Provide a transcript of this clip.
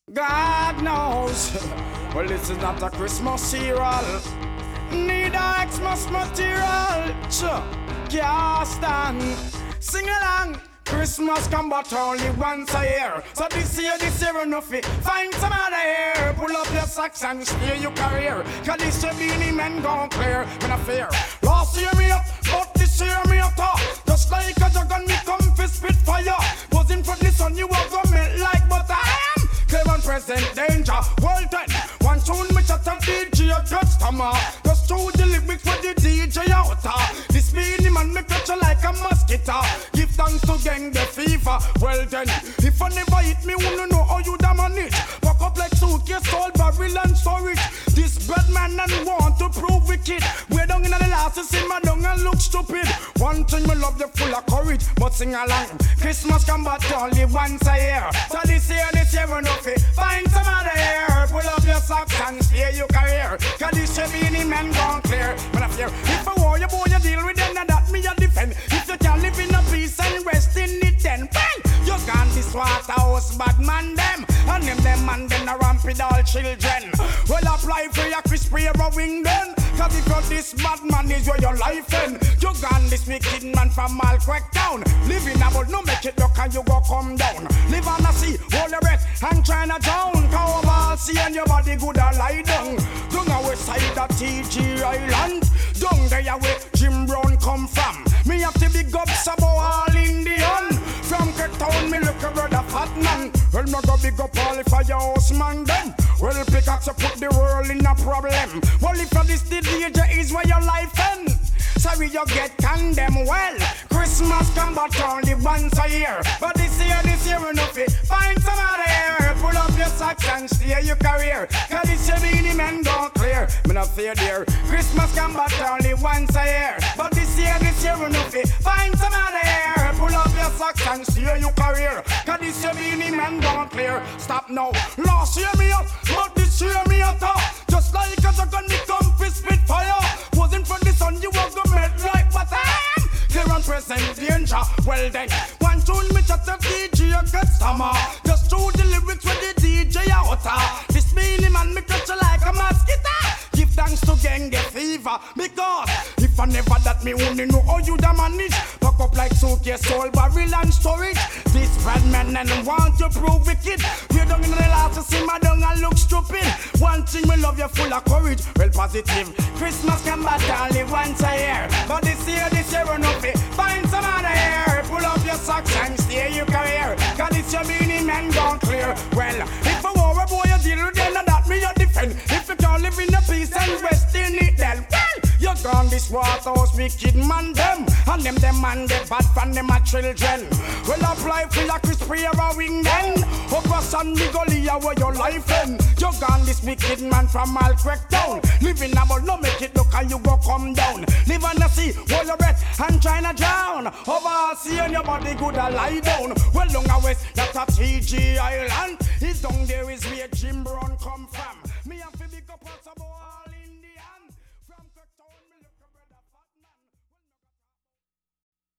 God knows. Well, this is not a Christmas cereal, neither Xmas material. Sure, can't stand. Sing along. Christmas come but only once a year. So this year enough it. Find some other here. Pull up your socks and steer your career. Cause this year beanie men gon' clear. When I fear. Last year me up, but this year me up top. Just like a dragon me come for spit fire. Was in front the sun you was gonna melt like butter. I am clear and present danger. Well then, one tune me chat and DJ a customer. Just through the lyrics with the DJ out. This beanie man me catch you like a mosquito. Give thanks to gang the fever. Well then, if I never hit me, wanna know how you da manage. Pack up like suitcase, all barrel and storage. This bad man and want to prove wicked. We're down in the last to see my dung and look stupid. One thing me love you full of courage, but sing along. Christmas come but only once a year. So this year enough it. Find some other year. Pull up your socks and steer your career. Cause this year beanie men gone clear. But I fear, if I war you boy you deal with them, now that me a defend. If you can live in a peace and rest in it then bang! You gone this Waterhouse bad man them. And them and them a ramp with all children. Well apply for your crispy wing then. Cause if you're this bad man is where your life end. You gone this wicked man from Malcrack town. Living about no make it look and you go come down. Live on the sea, hold your breath and China town. Cover all sea and your body good a lie down. Down a west side of TG Island. Down there where Jim Brown come from. Me have to big up Sabo all Indian. From Cape Town me look a brother fat man. Well me go big up all if I your house man then. Well pickaxe you put the world in a problem. Well if this the DJ is where your life end. Sorry you get condemned. Well Christmas come but only once a year. But this year enough it. Find some other year. Pull up your socks and steer your career. Cause this year beanie men don't clear. Me not fear dear. Christmas come but only once a year. But this year enough it. Find some other year. Pull up your socks and steer your career. Cause this year beanie men don't clear. Stop now. Last year me up, but this year me up top. Just like a dragon me come for spit fire. Was in front the sun you was gonna melt like butter. Clear and present danger. Well then, one tune me chat a DJ a customer. Just through the lyrics with the DJ out. This beanie man me catch you like a mosquito. Give thanks to gang the fever. Because if I never that me only know how you da manage. Pack up like suitcase, all barrel and storage. This bad man and want to prove wicked. You don't in the last to see my dung and look stupid. One thing me love you full of courage. Well positive. Christmas come back only once a year. But this year enough it. Find some other year. Pull up your socks and steer your career. Cause it's your beanie men gone clear. Well, if I war a boy you deal with them, that me you defend. If you can't live in a peace and rest in it then well, you gone this Waterhouse wicked man them. And them man they bad from them a children. Well apply for your crispy wing then. Across on the gully where your life end. You gone this wicked man from Malcrack town. Living about no make it look and you go come down. Live on the sea, hold your breath and China drown. Over sea and your body good a lie down. Well long away, that's a TG Island. It's down there is where Jim Brown